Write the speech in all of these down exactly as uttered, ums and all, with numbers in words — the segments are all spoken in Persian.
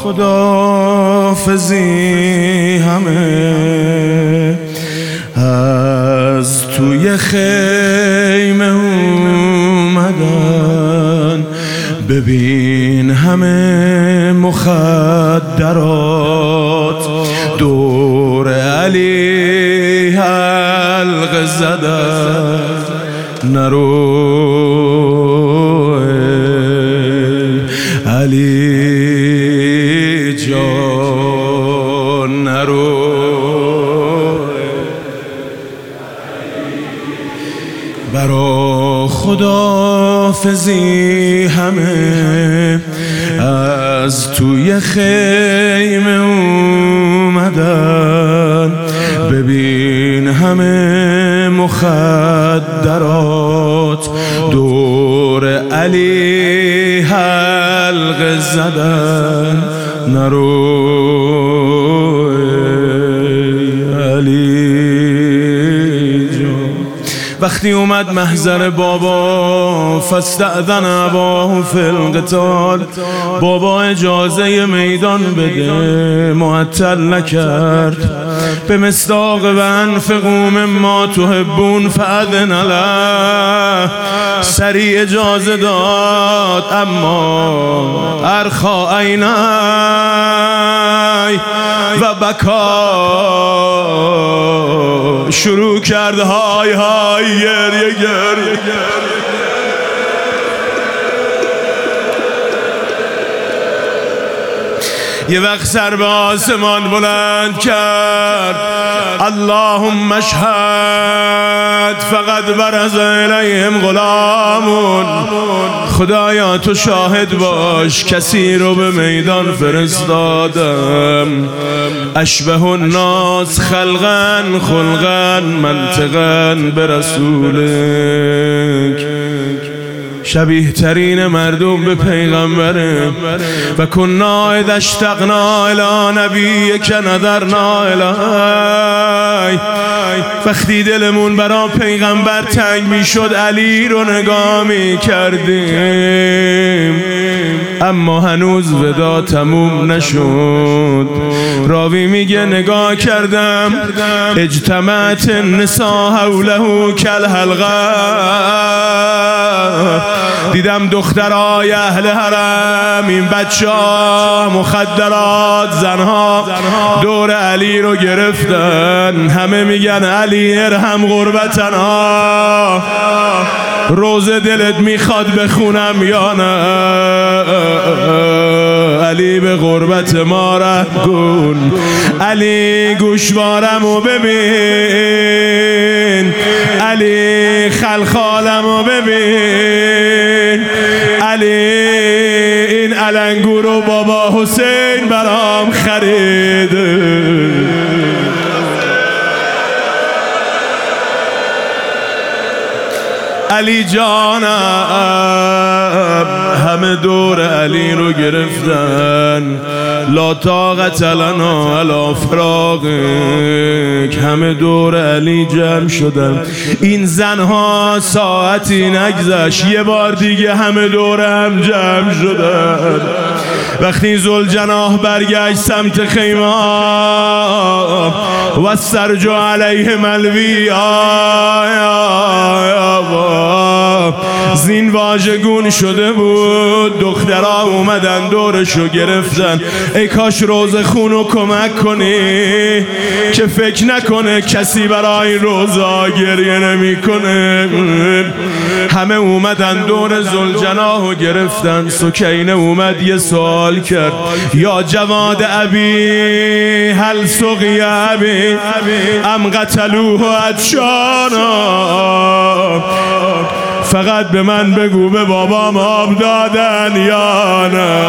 خداحافظی همه از توی خیمه اومدن، ببین همه مخدرات دور علی حلقه زدن. نرو علی جان، نرو برا خداحافظی همه از توی خیمه اومدن، ببین همه مخدرات دور علی حلقه زدن. نرو وقتی اومد محضر بابا فاستأذن اباه فی القتال، بابا اجازه میدان بده، معطل نکرد. به مصداق و انفقوا مما تحبون فاذن له، سریع اجازه داد. اما ارخا عینی و بکا، شروع کرد های های گریه گریه. یه وقت سر به آسمان بلند کرد، اللهم اشهد فقط برز الیهم غلامون، خدایا تو شاهد باش کسی رو به میدان فرستادم، اشبه الناس خلقا خلقا منطقا برسولک، شبیه ترین مردم به پیغمبره. و کنا اذا اشتقنا الی نبیک نظرنا الیه، وقتی دلمون برا پیغمبر تنگ میشد علی رو نگاه میکردیم. اما هنوز ودا تموم نشد. راوی میگه نگاه کردم اجتمعت النساء حوله کالحلقه، دیدم دخترای اهل حرم، این بچه ها مخدرات زنها دور علی رو گرفتن. همه میگن علی ارحم غربتنا، روزه دلت میخواد بخونم یا نه؟ علی به غربت ما رحم کن، علی گوشوارمو ببین، علی خلخالمو ببین، علی این علنگو رو بابا حسین برام خرید. علی جانم، همه دور علی رو گرفتن، لا طاقت لنا علی فراقک، همه دور علی جمع شدن. این زنها ساعتی نگذشت یه بار دیگه همه دور هم جمع شدن. وقتی ذوالجناح برگشت سمت خیمه و سرجو علیه ملوی، زین واژگون شده بود. دخترها اومدن دورشو گرفتن، ای کاش روز خونو کمک کنی که فکر نکنه کسی برای روزا گریه نمی کنه. همه اومدن دور ذوالجناحو گرفتن. سکینه اومد یه سوال کرد، یا جواد ابی هل سقی ابی ام قتلوه عطشانا، فقط به من بگو به بابام آب دادن یا نه؟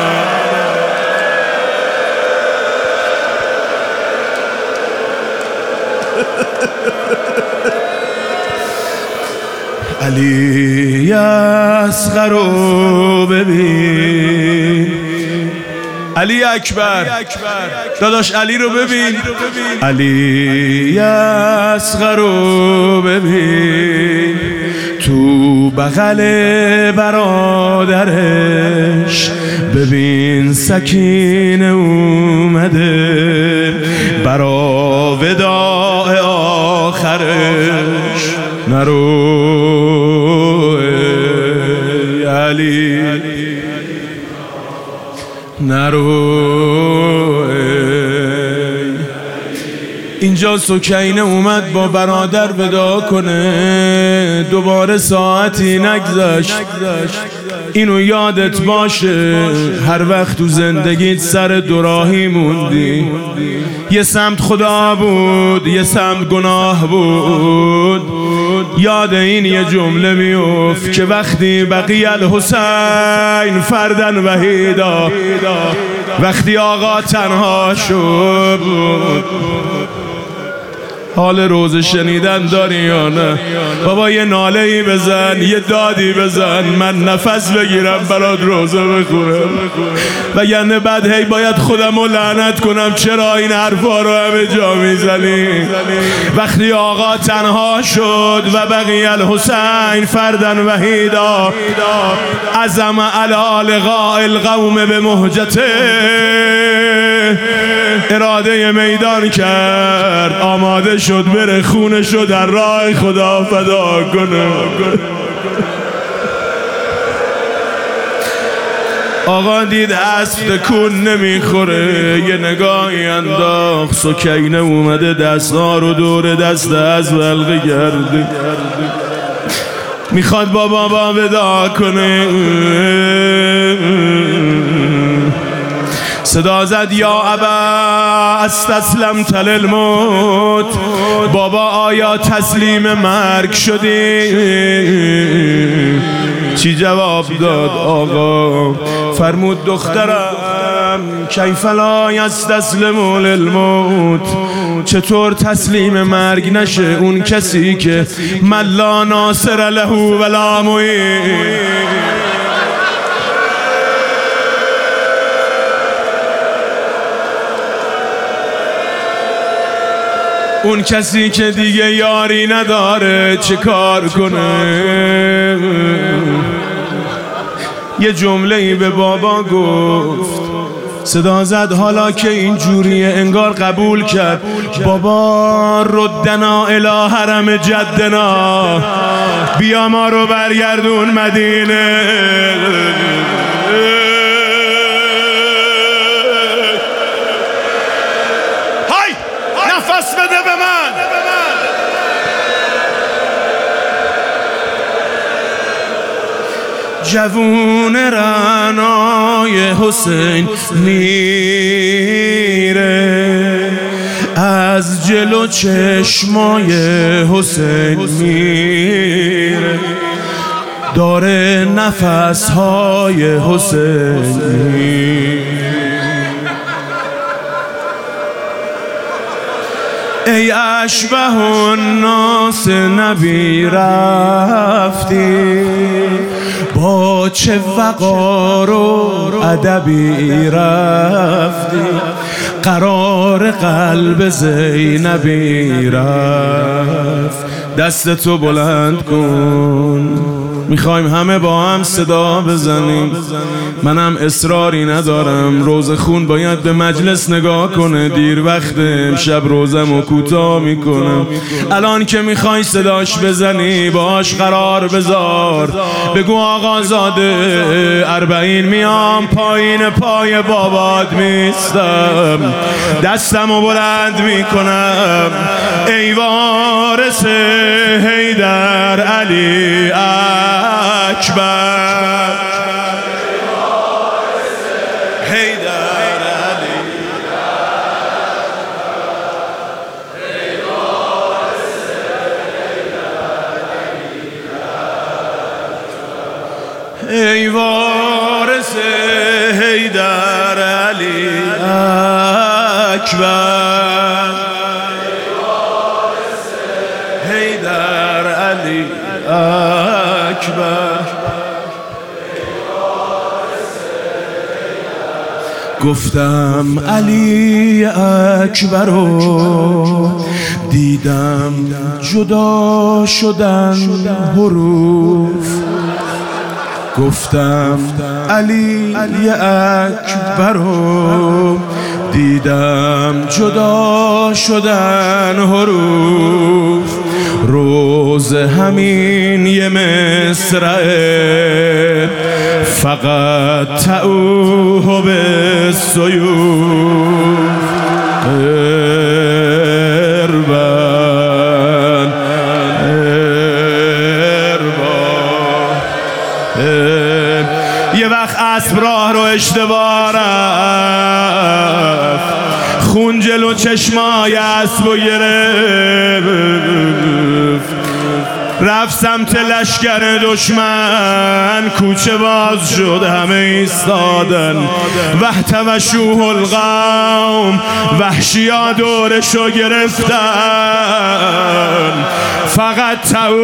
علی اصغر رو ببین، علی اکبر داداش علی رو ببین، علی اصغر رو ببین، تو بغل برادرش ببین سکینه اومده برا وداع آخرش. نرو ای علی، نرو. اینجا سکینه اومد با برادر ودا کنه، دوباره ساعتی نگذشت. اینو یادت باشه هر وقت تو زندگیت سر دوراهی موندی، یه سمت خدا بود یه سمت گناه بود، یاد این یه جمله میفت که وقتی بقی الحسین فردن وحیدا، وقتی آقا تنها شد. حال روز شنیدن داری یا نه؟ بابا یه ناله ای بزن، یه دادی بزن، من نفس بگیرم برات روزه بخورم، وگرنه بعد هی باید خودم رو لعنت کنم چرا این حرفا رو همه جا میزنی. وقتی آقا تنها شد و بقی الحسین فردن وحیدا، عزم علی لقاء القوم به مهجته، اراده میدان کرد، آماده شد بره خونشو در راه خدا فدا کنه. آقا دید اسب تکون نمیخوره، یه نگاهی انداخت، سکینه اومده دستها رو دور دست از حلقه کرده، میخواد با بابا ودا کنه. صدا زد یا ابا استسلمت للموت، بابا آیا تسلیم مرگ شدی؟ چی جواب داد آقا؟ فرمود دخترم کیف لا یستسلم للموت، چطور تسلیم مرگ نشه اون کسی که من لا ناصر له ولا معین. اون کسی که دیگه یاری نداره چه کار کنه؟ یه جمله‌ای به بابا گفت، صدا زد حالا که این جوریه انگار قبول کرد. بابا ردنا الی حرم جدنا، بیا ما رو برگردون مدینه. نفس بده به من. جوون رعنای حسین میره، از جلو چشمای حسین میره، داره نفسهای حسین میره. ای اشبه الناس نبی رفتی، با چه وقار و ادبی رفتی، قرار قلب زینبی رفت. دستتو بلند کن، میخوایم همه با هم صدا بزنیم. منم اصراری ندارم، روز خون باید به مجلس نگاه کنه، دیر وقت امشب روزم و کوتاه میکنم. الان که میخوای صداش بزنی باش قرار بذار، بگو آقا زاده اربعین میام پایین پای بابات میستم، دستم و بلند میکنم، ای وارث حیدر علی اکبر، حیدر علی، ای وارث حیدر علی اکبر، حیدر علی اکبر. گفتم علی اکبر رو دیدم جدا شدن حروف، گفتم علی اکبرو، دیدم جدا شدن حروف، روز همین یه مصرعه، فقط تعوه به سیوف. اربن اربن یه وقت اسب راه رو اشتباه رفت، خون جلو چشمای اسب و گرفت، رفت سمت لشکر دشمن، کوچه باز شد همه ایستادن، واحتوشوه القوم، وحشیا دورشو گرفتن، فقط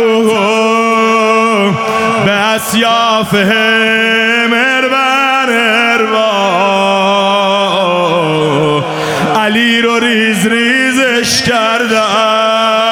تعوه به اسیافهم. اربن اربن علی رو ریز ریزش کردن.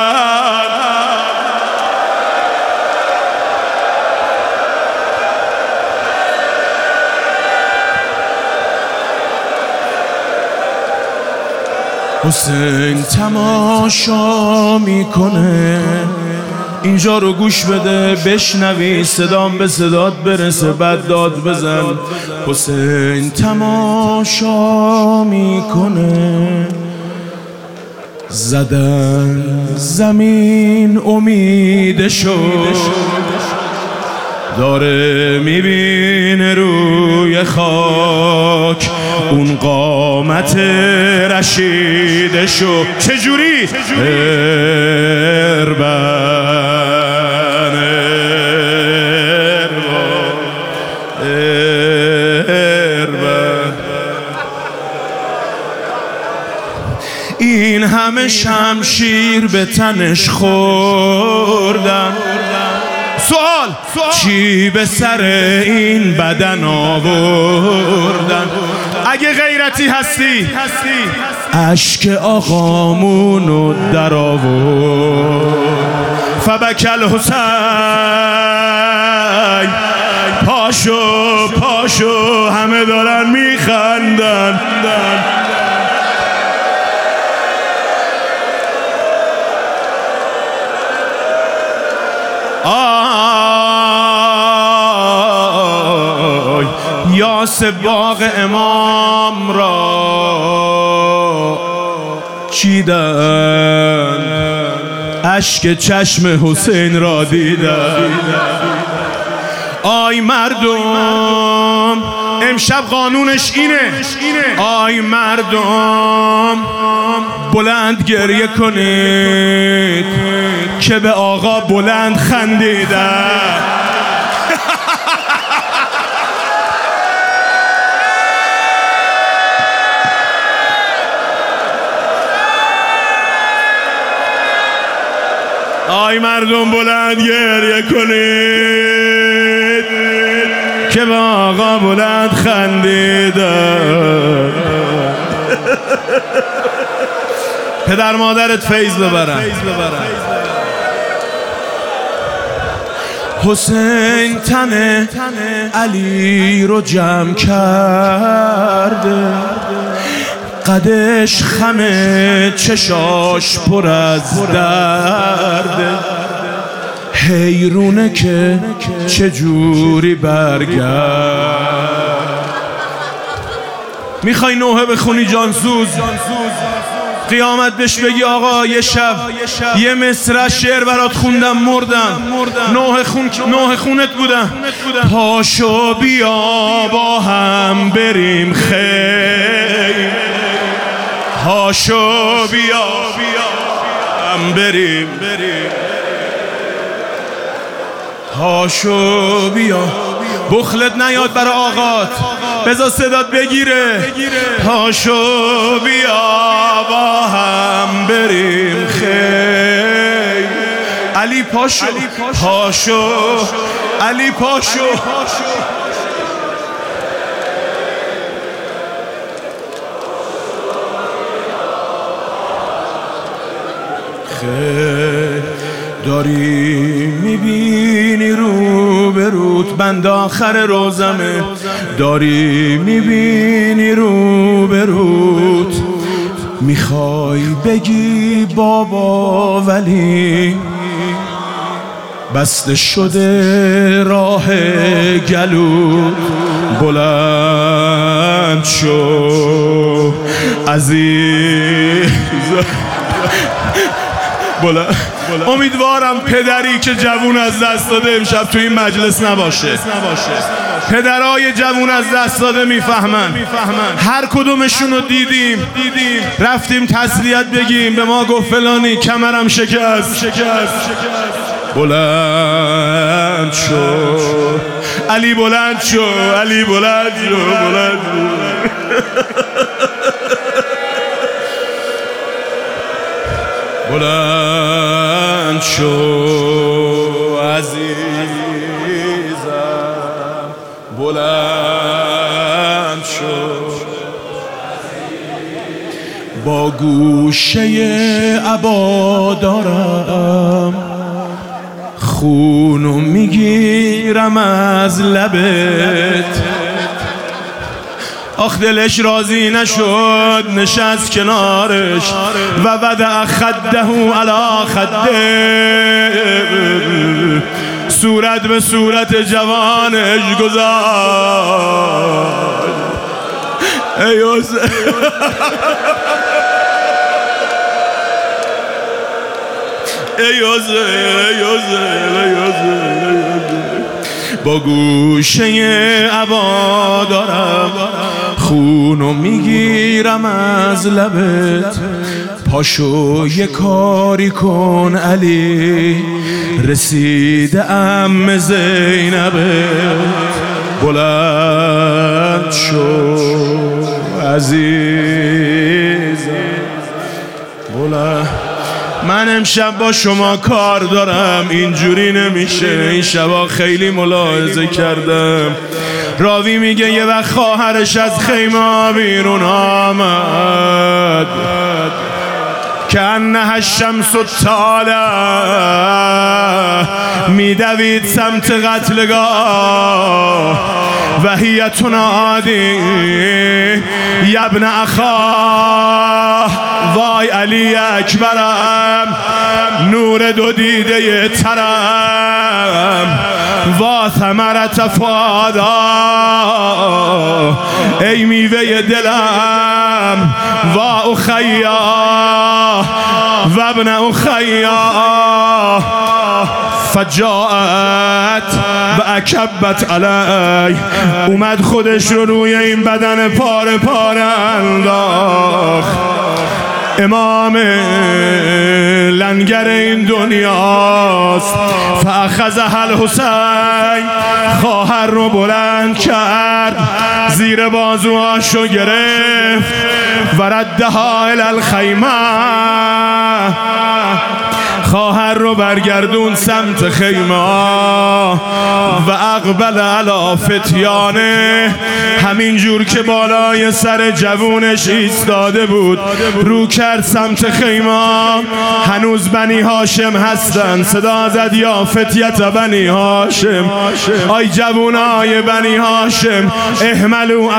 حسین تماشا میکنه، اینجا رو گوش بده بشنوی، صدام به صدات برسه بعد داد بزن. حسین تماشا میکنه، زدن زمین امیدشو، داره میبینه روی خاک اون قامت رشیدشو. چجوری؟ اربن اربن این همه شمشیر به تنش خوردن، سوال چی به سر این بدن آوردن؟ اگه غیرتی هستی اشک آقامونو در آورد. فبکل حسین، پاشو پاشو همه دارن میخندن. آی یاس باغ امام را چیدن، اشک چشم حسین را دیدن. آی مردم امشب قانونش اینه، آی مردم بلند گریه کنید که به آقا بلند خندیدن. آی مردم بلند گریه کنید که به آقا بلند خندیدن. پدر مادرت فیض ببرن. حسین تن علی رو جمع کرده، قدش خمه چشاش پر از درده، حیرونه که چجوری برگرد. میخوای نوحه بخونی جانسوز، قیامت بهش بگی آقا یه شب یه مصرع شعر برات خوندم مردم، نوحه خون نوحه خونت بودم، پاشو بیا با هم بریم خیر، پاشو بیا هم بریم، پاشو بیا بخلت نیاد برا آقات، بذار صدات بگیره، پاشو بیا با هم بریم خیر. علی پاشو پاشو علی پاشو خیر. داری میبینی رو به روت بند آخر روزمه، داری میبینی رو به روت، میخوای بگی بابا ولی بسته شده راه گلوت. بلند شو عزیز، بلند. امیدوارم پدری که جوون از دست داده امشب تو این مجلس نباشه. پدرای جوون از دست داده میفهمن. هر کدومشون رو دیدیم رفتیم تسلیت بگیم، به ما گفت فلانی کمرم شکست. بلند شو علی، بلند شو علی، بلند شو، بلند شو، بلند شو عزیزم، بلند شو. با گوشه عبا دارم خونو میگیرم از لبت. آخ دلش راضی نشد نشست کنارش و وضع خده علی خده، صورت به صورت جوانش گذاشت. ای حسین ای حسین ای حسین ای حسین، با گوشه عبا دارم خونو میگیرم از لبت. پاشو یه کاری کن علی، رسیده ام زینبه. بلند شو عزیزم، بلند. من امشب با شما کار دارم، اینجوری نمیشه. این شبا خیلی ملاحظه کردم، راوی میگه یه وقت خواهرش از خیمه بیرون آمد که انها الشمس الطالعه، میدوید سمت قتلگاه و هی تنادی یا ابن اخاه، وای علی اکبرم، نور دو دیده ترم، و ثمرت فادا، ای میوه دلم، و اخیا و ابن اخیا. فجاءت و اکبت علی، اومد خودش رو روی این بدن پاره پاره انداخت. امام لنگر این دنیاست. فاخذها الحسین، خواهر رو بلند کرد، زیر بازوهاشو گرفت و ردها الی الخیمه، خواهر رو برگردون سمت خیمه و اقبل علی فتیانه، همین جور که بالای سر جوونش ایستاده بود رو کرد سمت خیمه. هنوز بنی هاشم هستن، صدا زد یا فتیت بنی هاشم، آی جوونای بنی هاشم احملوا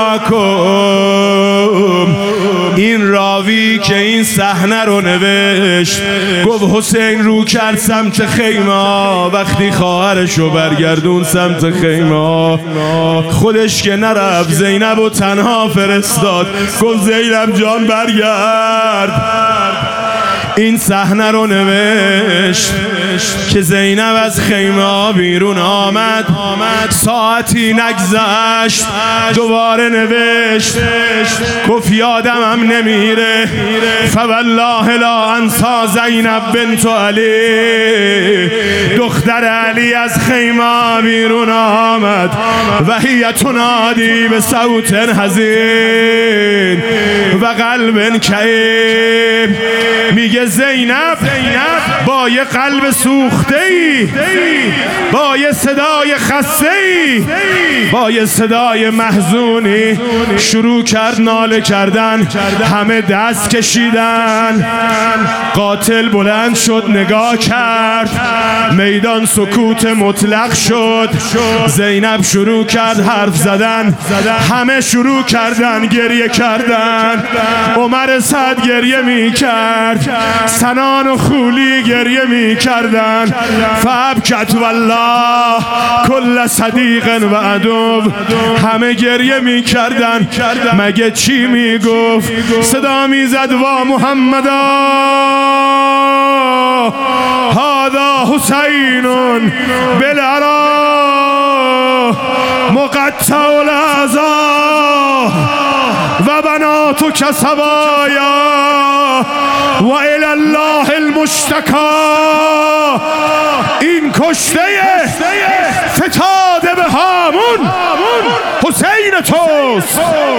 اخاکم. این راوی که این صحنه رو نوشت گفت حسین رو کرد سمت خیمه، وقتی خواهرش رو برگردون سمت خیمه خودش که نرفت، زینب رو تنها فرستاد، گفت زینب جان برگرد. این صحنه رو نوشت که زینب از خیمه بیرون آمد، ساعتی نگذشت دوباره نوشت، گفت یادمم نمیره، فوالله لا انسا زینب بنت علی، دختر علی از خیمه بیرون آمد و هی تنادی به صوت حزین و قلب کئیب. میگه زینب با یه قلب سوخته ای، با یه صدای خسته ای، با یه صدای محزونی شروع کرد ناله کردن. همه دست کشیدن. قاتل بلند شد نگاه کرد. میدان سکوت مطلق شد. زینب شروع کرد حرف زدن. همه شروع کردن گریه کردن. عمر سعد گریه می کرد. سنان و خولی گریه می کردن. فابکت والله کل صدیق و عدو. همه گریه می کردن. مگه چی می گفت؟ صدا می زد وا محمدا هذا حسین بالعرا مقطع الاعضاء و بناتک سوایا و الی الله المشتکا. این کشته فتاده به هامون حسین توست.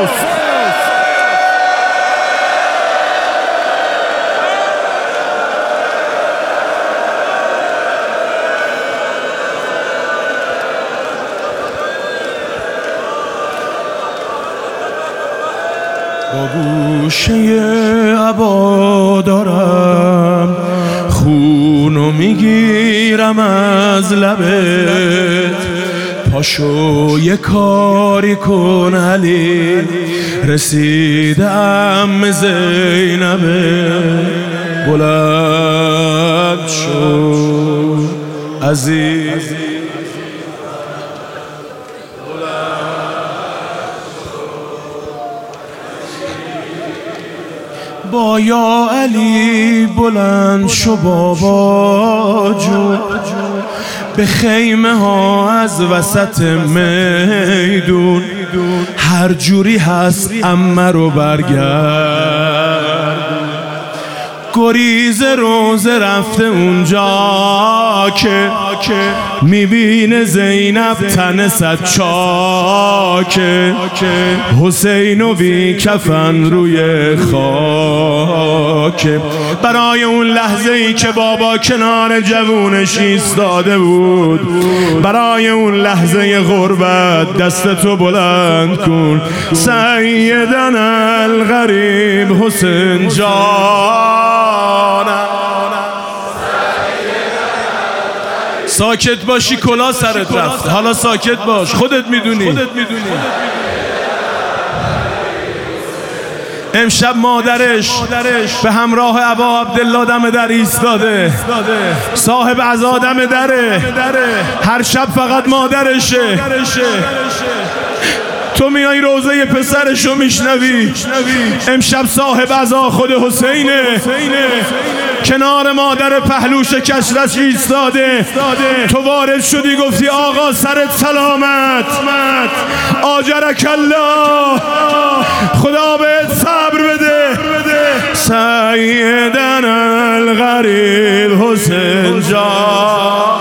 با گوشه عبا دارم خونو میگیرم از لبت. پاشو یه کاری کن علی رسیدم زینبه. بلند شو عزیز با یا علی بلند شو بابا جو. به خیمه ها از وسط میدون هر جوری هست عمه رو برگرد. گریز روزه رفته اونجا که میبینه زینب تن صد چاکه. حسین و بی کفن روی خاکه. برای اون لحظه ای که بابا کنار جوونش ایستاده بود، برای اون لحظه غربت دستتو بلند کن. سیدنا الغریب حسین جان. ساکت باشی کلا سرت رفت. حالا ساکت باش، خودت میدونی. امشب مادرش به همراه ابا عبدالله دم در ایستاده. صاحب عزا دم دره. هر شب فقط مادرشه. تو میای روزه پسرشو میشنوی. امشب صاحب عزا خود حسینه. کنار مادر پهلو شکستش ایستاده. تو وارد شدی گفتی آقا سرت سلامت، آجرک الله، خدا بهت صبر بده. سیدنا الغریب حسین جان.